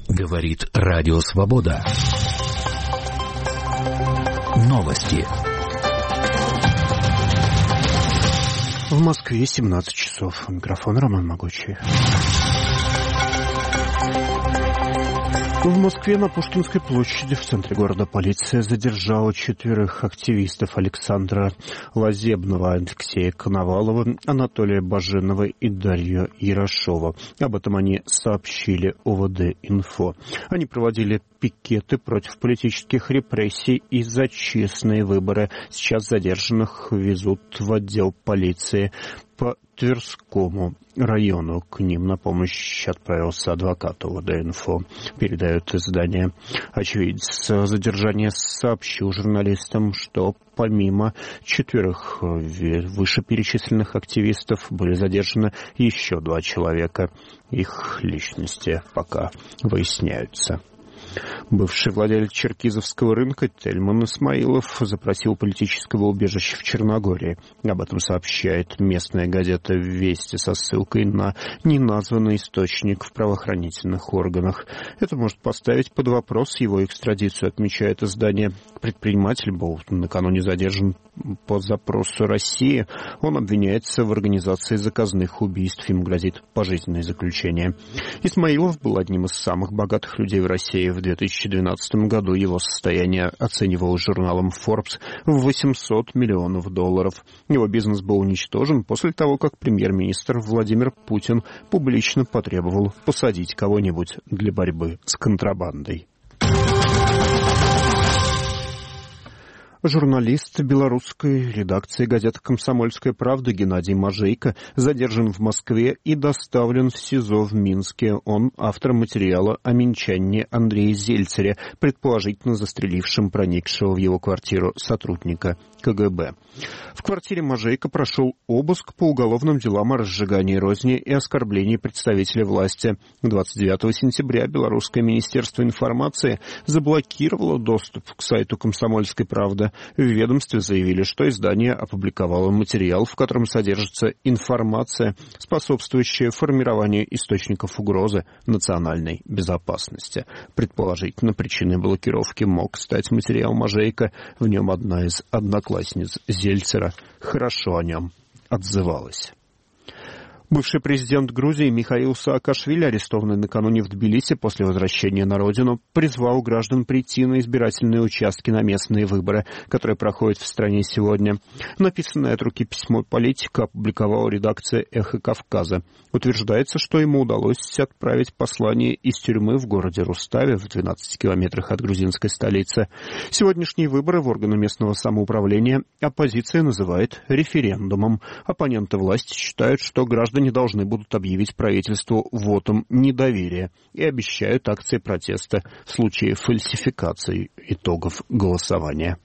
Говорит Радио Свобода. Новости. В Москве 17 часов. Микрофон Роман Могучий. В Москве на Пушкинской площади в центре города полиция задержала 4 активистов: Александра Лазебного, Алексея Коновалова, Анатолия Баженова и Дарью Ярошова. Об этом они сообщили ОВД-Инфо. Они проводили пикеты против политических репрессий и за честные выборы. Сейчас задержанных везут в отдел полиции по Тверскому району. К ним на помощь отправился адвокат ОВД-Инфо, передает издание «Очевидец». Задержание сообщил журналистам, что помимо 4 вышеперечисленных активистов были задержаны еще 2 человека. Их личности пока выясняются. Бывший владелец черкизовского рынка Тельман Исмаилов запросил политического убежища в Черногории. Об этом сообщает местная газета «Вести» со ссылкой на неназванный источник в правоохранительных органах. Это может поставить под вопрос его экстрадицию, отмечает издание. Предприниматель был накануне задержан по запросу России. Он обвиняется в организации заказных убийств. Ему грозит пожизненное заключение. Исмаилов был одним из самых богатых людей в России. В 2012 году его состояние оценивалось журналом Forbes в $800 миллионов. Его бизнес был уничтожен после того, как премьер-министр Владимир Путин публично потребовал посадить кого-нибудь для борьбы с контрабандой. Журналист белорусской редакции газеты «Комсомольская правда» Геннадий Можейко задержан в Москве и доставлен в СИЗО в Минске. Он автор материала о минчанине Андрее Зельцере, предположительно застрелившем проникшего в его квартиру сотрудника КГБ. В квартире Можейко прошел обыск по уголовным делам о разжигании розни и оскорблении представителей власти. 29 сентября Белорусское министерство информации заблокировало доступ к сайту «Комсомольской правды». В ведомстве заявили, что издание опубликовало материал, в котором содержится информация, способствующая формированию источников угрозы национальной безопасности. Предположительно, причиной блокировки мог стать материал Можейко. В нем одна из одноклассниц Зельцера хорошо о нем отзывалась. Бывший президент Грузии Михаил Саакашвили, арестованный накануне в Тбилиси после возвращения на родину, призвал граждан прийти на избирательные участки на местные выборы, которые проходят в стране сегодня. Написанное от руки письмо политика опубликовала редакция «Эхо Кавказа». Утверждается, что ему удалось отправить послание из тюрьмы в городе Руставе в 12 километрах от грузинской столицы. Сегодняшние выборы в органы местного самоуправления оппозиция называет референдумом. Оппоненты власти считают, что граждане должны будут объявить правительству вотом недоверия и обещают акции протеста в случае фальсификации итогов голосования.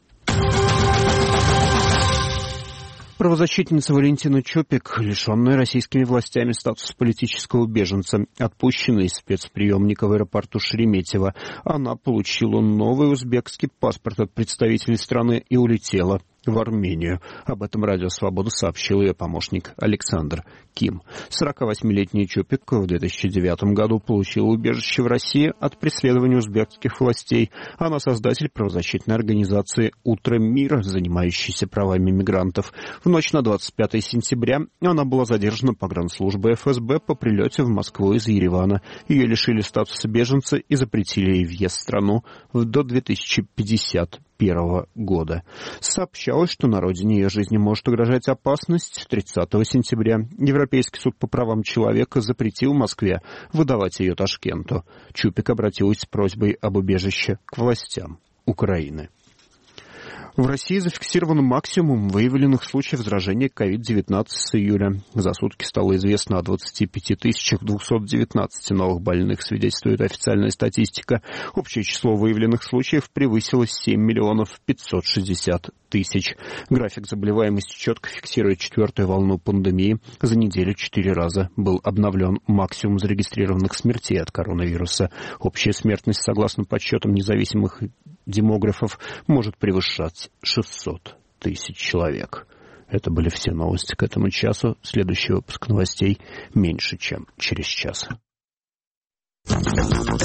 Правозащитница Валентина Чопик, лишенная российскими властями статуса политического беженца, отпущена из спецприемника в аэропорту Шереметьево. Она получила новый узбекский паспорт от представителей страны и улетела в Армению. Об этом Радио Свобода сообщил ее помощник Александр Ким. 48-летняя Чопик в 2009 году получила убежище в России от преследования узбекских властей. Она создатель правозащитной организации «Утро мира», занимающейся правами мигрантов. В ночь на 25 сентября она была задержана погранслужбой ФСБ по прилете в Москву из Еревана. Ее лишили статуса беженца и запретили ей въезд в страну до 2051 года. Сообщалось, что на родине ее жизни может угрожать опасность. 30 сентября Европейский суд по правам человека запретил Москве выдавать ее Ташкенту. Чупик обратилась с просьбой об убежище к властям Украины. В России зафиксирован максимум выявленных случаев заражения COVID-19 с июля. За сутки стало известно о 25 219 новых больных, свидетельствует официальная статистика. Общее число выявленных случаев превысило 7 560 000. График заболеваемости четко фиксирует 4-ю волну пандемии. За неделю 4 раза был обновлен максимум зарегистрированных смертей от коронавируса. Общая смертность, согласно подсчетам независимых демографов, может превышать 600 000 человек. Это были все новости к этому часу. Следующий выпуск новостей меньше, чем через час.